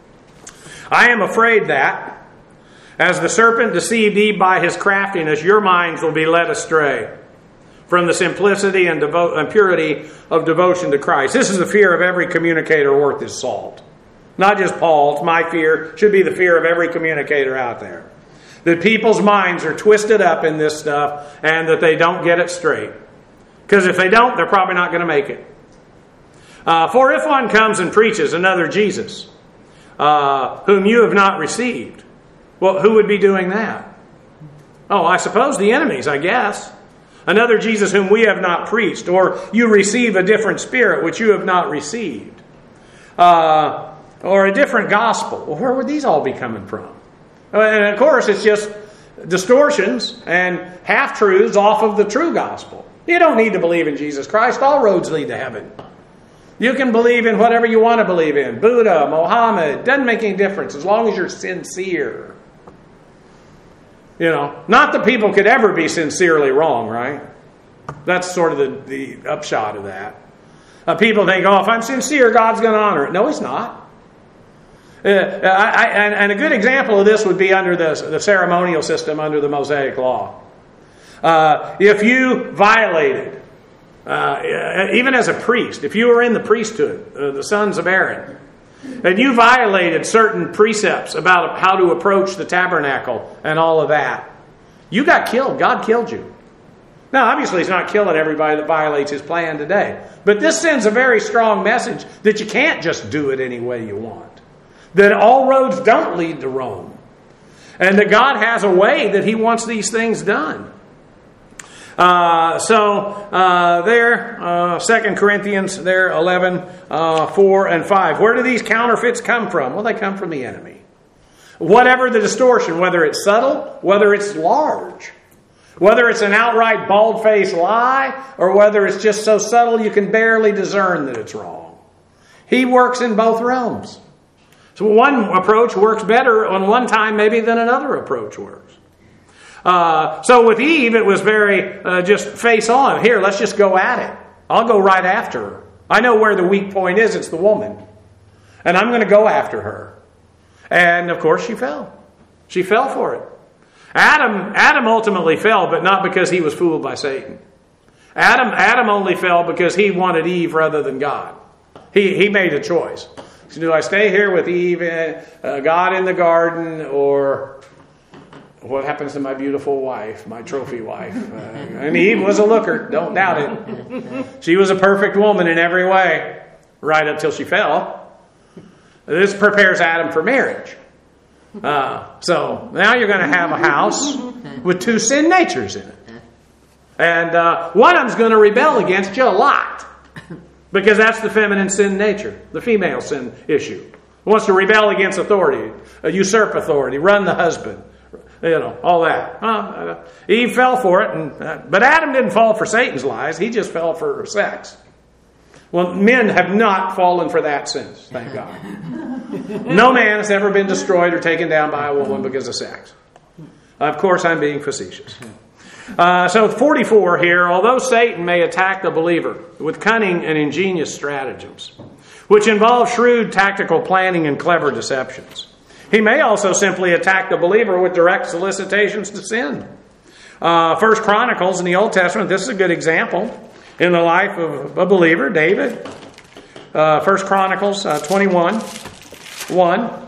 I am afraid that, as the serpent deceived Eve by his craftiness, your minds will be led astray from the simplicity and, devo- and purity of devotion to Christ. This is the fear of every communicator worth his salt. Not just Paul. It's my fear. It should be the fear of every communicator out there. That people's minds are twisted up in this stuff and that they don't get it straight. Because if they don't, they're probably not going to make it. Uh, For if one comes and preaches another Jesus, uh, whom you have not received, well, who would be doing that? Oh, I suppose the enemies, I guess. Another Jesus whom we have not preached, or you receive a different spirit which you have not received. Uh, or a different gospel. Well, where would these all be coming from? And of course, it's just distortions and half-truths off of the true gospel. You don't need to believe in Jesus Christ. All roads lead to heaven. You can believe in whatever you want to believe in. Buddha, Mohammed, doesn't make any difference as long as you're sincere. You know, not that people could ever be sincerely wrong, right? That's sort of the, the upshot of that. Uh, people think, oh, if I'm sincere, God's going to honor it. No, He's not. Uh, I, I, and, and a good example of this would be under the, the ceremonial system under the Mosaic Law. Uh, if you violated, uh, even as a priest, if you were in the priesthood, uh, the sons of Aaron, and you violated certain precepts about how to approach the tabernacle and all of that, you got killed. God killed you. Now, obviously, He's not killing everybody that violates His plan today. But this sends a very strong message that you can't just do it any way you want. That all roads don't lead to Rome. And that God has a way that He wants these things done. Uh, so uh, there, uh, Second Corinthians, there, eleven, uh, four and five. Where do these counterfeits come from? Well, they come from the enemy. Whatever the distortion, whether it's subtle, whether it's large, whether it's an outright bald-faced lie, or whether it's just so subtle you can barely discern that it's wrong. He works in both realms. So one approach works better on one time maybe than another approach works. Uh, so with Eve, it was very uh, just face on. Here, let's just go at it. I'll go right after her. I know where the weak point is. It's the woman. And I'm going to go after her. And of course she fell. She fell for it. Adam, Adam ultimately fell, but not because he was fooled by Satan. Adam, Adam only fell because he wanted Eve rather than God. He, he made a choice. So do I stay here with Eve, uh, God in the garden, or what happens to my beautiful wife, my trophy wife? Uh, and Eve was a looker, don't doubt it. She was a perfect woman in every way, right up till she fell. This prepares Adam for marriage. Uh, so now you're going to have a house with two sin natures in it. And uh, one of them's going to rebel against you a lot. Because that's the feminine sin nature, the female sin issue. It wants to rebel against authority, uh, usurp authority, run the husband, you know, all that. Uh, Eve fell for it, and, uh, but Adam didn't fall for Satan's lies. He just fell for sex. Well, men have not fallen for that since, thank God. No man has ever been destroyed or taken down by a woman because of sex. Of course, I'm being facetious. Uh, so forty-four here, although Satan may attack the believer with cunning and ingenious stratagems, which involve shrewd tactical planning and clever deceptions, he may also simply attack the believer with direct solicitations to sin. Uh, First Chronicles in the Old Testament, this is a good example in the life of a believer, David. Uh, First Chronicles uh, twenty-one, one.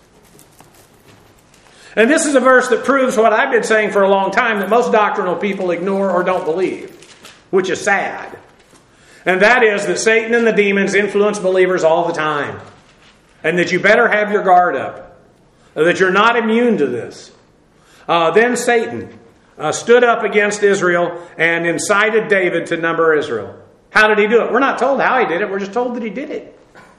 And this is a verse that proves what I've been saying for a long time, that most doctrinal people ignore or don't believe, which is sad. And that is that Satan and the demons influence believers all the time. And that you better have your guard up. That you're not immune to this. Uh, then Satan uh, stood up against Israel and incited David to number Israel. How did he do it? We're not told how he did it. We're just told that he did it.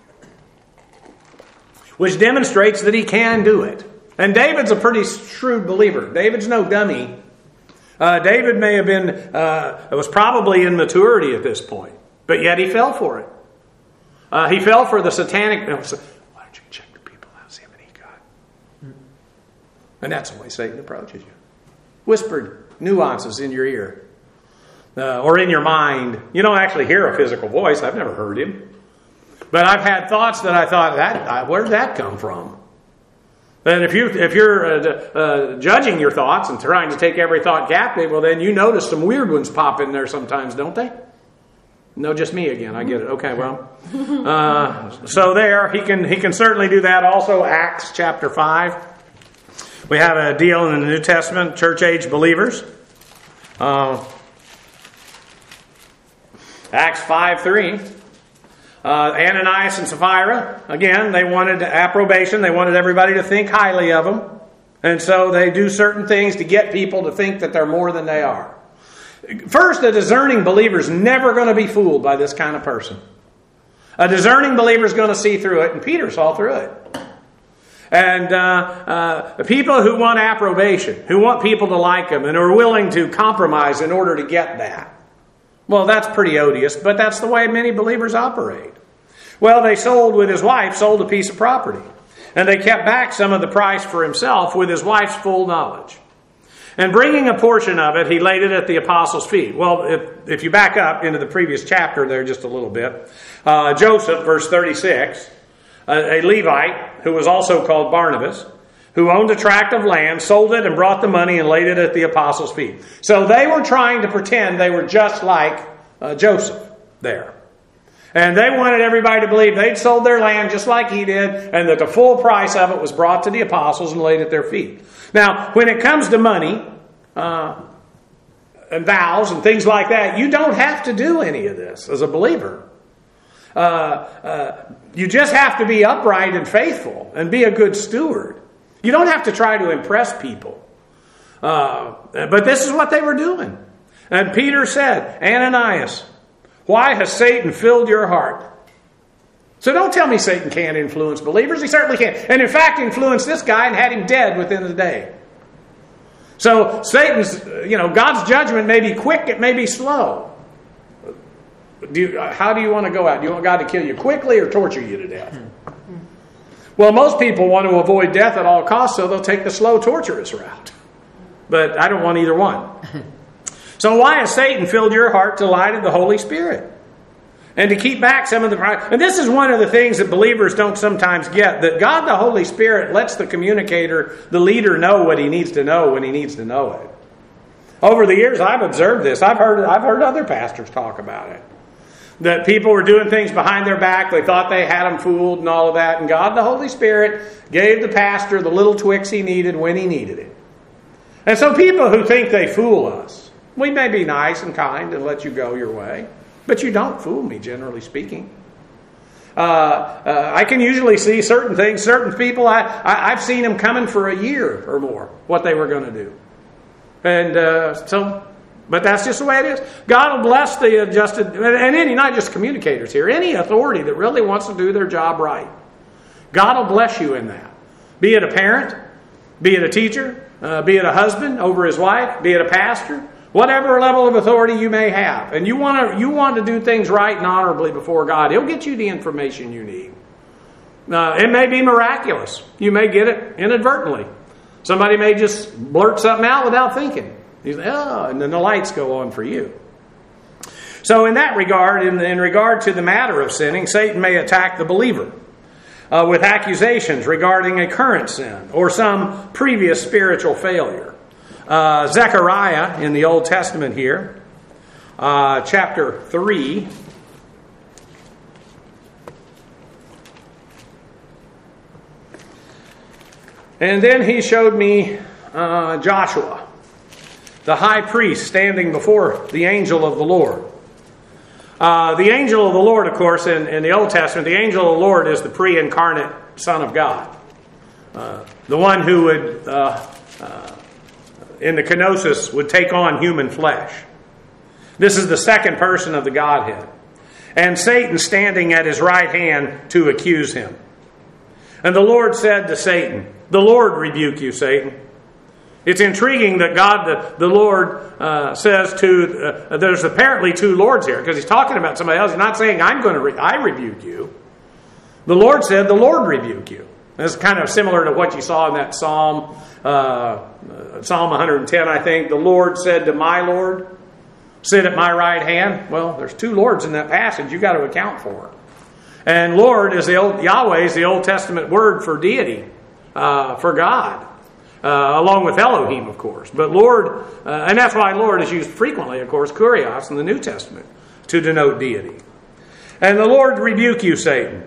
Which demonstrates that he can do it. And David's a pretty shrewd believer. David's no dummy. Uh, David may have been, uh, was probably in maturity at this point. But yet he fell for it. Uh, he fell for the satanic... Why don't you check the people out, see how many you got? And that's the way Satan approaches you. Whispered nuances in your ear. Uh, or in your mind. You don't actually hear a physical voice. I've never heard him. But I've had thoughts that I thought, that where did that come from? And if, you, if you're uh, uh, judging your thoughts and trying to take every thought captive, well, then you notice some weird ones pop in there sometimes, don't they? No, just me again. I get it. Okay, well. Uh, so there, he can he can certainly do that. Also, Acts chapter five. We have a deal in the New Testament, church-age believers. Uh, Acts five three. Uh, Ananias and Sapphira, again, they wanted approbation. They wanted everybody to think highly of them. And so they do certain things to get people to think that they're more than they are. First, a discerning believer is never going to be fooled by this kind of person. A discerning believer is going to see through it, and Peter saw through it. And uh, uh, people who want approbation, who want people to like them, and are willing to compromise in order to get that. Well, that's pretty odious, but that's the way many believers operate. Well, they sold with his wife, sold a piece of property. And they kept back some of the price for himself with his wife's full knowledge. And bringing a portion of it, he laid it at the apostles' feet. Well, if, if you back up into the previous chapter there just a little bit, uh, Joseph, verse thirty-six, a, a Levite who was also called Barnabas, who owned a tract of land, sold it and brought the money and laid it at the apostles' feet. So they were trying to pretend they were just like uh, Joseph there. And they wanted everybody to believe they'd sold their land just like he did, and that the full price of it was brought to the apostles and laid at their feet. Now, when it comes to money uh, and vows and things like that, you don't have to do any of this as a believer. Uh, uh, you just have to be upright and faithful and be a good steward. You don't have to try to impress people. Uh, but this is what they were doing. And Peter said, Ananias, why has Satan filled your heart? So don't tell me Satan can't influence believers. He certainly can. And in fact, influenced this guy and had him dead within the day. So Satan's, you know, God's judgment may be quick, it may be slow. Do you, how do you want to go out? Do you want God to kill you quickly or torture you to death? Well, most people want to avoid death at all costs, so they'll take the slow, torturous route. But I don't want either one. So why has Satan filled your heart to lie to the Holy Spirit? And to keep back some of the... And this is one of the things that believers don't sometimes get. That God the Holy Spirit lets the communicator, the leader, know what he needs to know when he needs to know it. Over the years, I've observed this. I've heard, I've heard other pastors talk about it. That people were doing things behind their back. They thought they had them fooled and all of that. And God the Holy Spirit gave the pastor the little twix he needed when he needed it. And so people who think they fool us, we may be nice and kind and let you go your way. But you don't fool me, generally speaking. Uh, uh, I can usually see certain things, certain people, I, I, I've seen them coming for a year or more, what they were going to do. And uh, so, but that's just the way it is. God will bless the adjusted, and any, not just communicators here, any authority that really wants to do their job right. God will bless you in that. Be it a parent, be it a teacher, uh, be it a husband over his wife, be it a pastor. Whatever level of authority you may have, and you want to you want to do things right and honorably before God, He'll get you the information you need. Uh, it may be miraculous. You may get it inadvertently. Somebody may just blurt something out without thinking. You say, oh, and then the lights go on for you. So in that regard, in, in regard to the matter of sinning, Satan may attack the believer uh, with accusations regarding a current sin or some previous spiritual failure. Uh, Zechariah in the Old Testament here, uh, chapter three. And then he showed me uh, Joshua, the high priest, standing before the angel of the Lord. Uh, the angel of the Lord, of course, in, in the Old Testament, the angel of the Lord is the pre-incarnate Son of God. Uh, the one who would... Uh, uh, in the kenosis, would take on human flesh. This is the second person of the Godhead. And Satan standing at his right hand to accuse him. And the Lord said to Satan, the Lord rebuke you, Satan. It's intriguing that God, the, the Lord, uh, says to, uh, there's apparently two Lords here, because he's talking about somebody else. He's not saying, I'm going to, re- I rebuke you. The Lord said, the Lord rebuke you. This is kind of similar to what you saw in that Psalm, uh, Psalm one hundred ten, I think. The Lord said to my Lord, sit at my right hand. Well, there's two Lords in that passage you've got to account for. And Lord is the old, Yahweh is the Old Testament word for deity, uh, for God, uh, along with Elohim, of course. But Lord, uh, and that's why Lord is used frequently, of course, kurios in the New Testament, to denote deity. And the Lord rebuke you, Satan.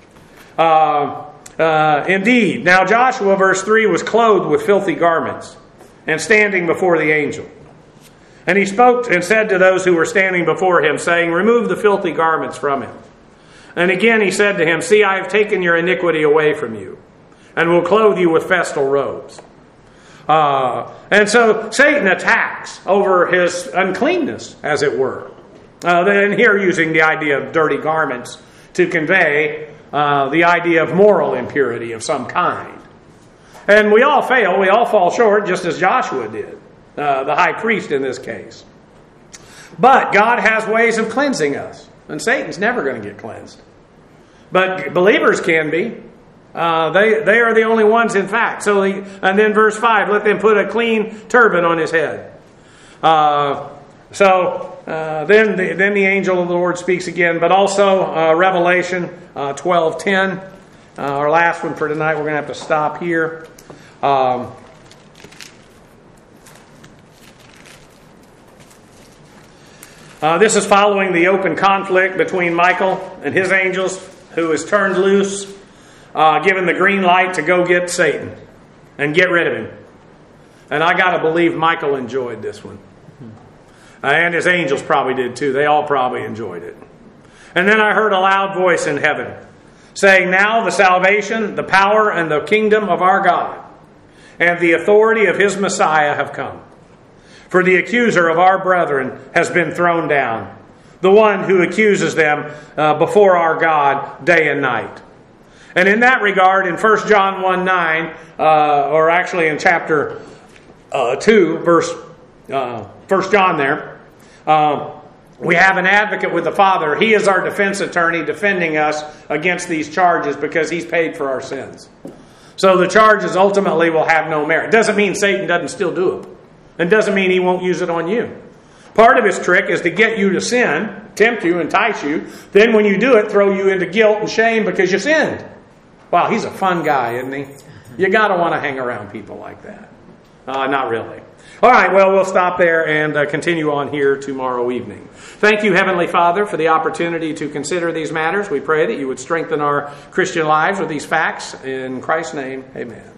Uh, Uh, indeed, now Joshua, verse three, was clothed with filthy garments and standing before the angel. And he spoke and said to those who were standing before him, saying, remove the filthy garments from him. And again he said to him, see, I have taken your iniquity away from you and will clothe you with festal robes. Uh, and so Satan attacks over his uncleanness, as it were. Uh, and here using the idea of dirty garments to convey Uh, the idea of moral impurity of some kind. And we all fail, we all fall short, just as Joshua did, uh, the high priest in this case. But God has ways of cleansing us, and Satan's never going to get cleansed. But believers can be. Uh, they, they are the only ones, in fact. So, he, and then verse five, let them put a clean turban on his head. Uh, so... Uh, then, the, then the angel of the Lord speaks again, but also uh, Revelation uh, twelve ten, uh, our last one for tonight. We're going to have to stop here. Um, uh, this is following the open conflict between Michael and his angels, who is turned loose, uh, given the green light to go get Satan and get rid of him. And I got to believe Michael enjoyed this one. And his angels probably did too. They all probably enjoyed it. And then I heard a loud voice in heaven saying, now the salvation, the power, and the kingdom of our God and the authority of his Messiah have come. For the accuser of our brethren has been thrown down, the one who accuses them uh, before our God day and night. And in that regard, in First John one nine, uh, or actually in chapter uh, two, verse uh, First John there, uh, we have an advocate with the Father. He is our defense attorney defending us against these charges because he's paid for our sins. So the charges ultimately will have no merit. Doesn't mean Satan doesn't still do it. And doesn't mean he won't use it on you. Part of his trick is to get you to sin, tempt you, entice you. Then when you do it, throw you into guilt and shame because you sinned. Wow, he's a fun guy, isn't he? You got to want to hang around people like that. Uh, not really. All right, well, we'll stop there and uh, continue on here tomorrow evening. Thank you, Heavenly Father, for the opportunity to consider these matters. We pray that you would strengthen our Christian lives with these facts. In Christ's name, amen.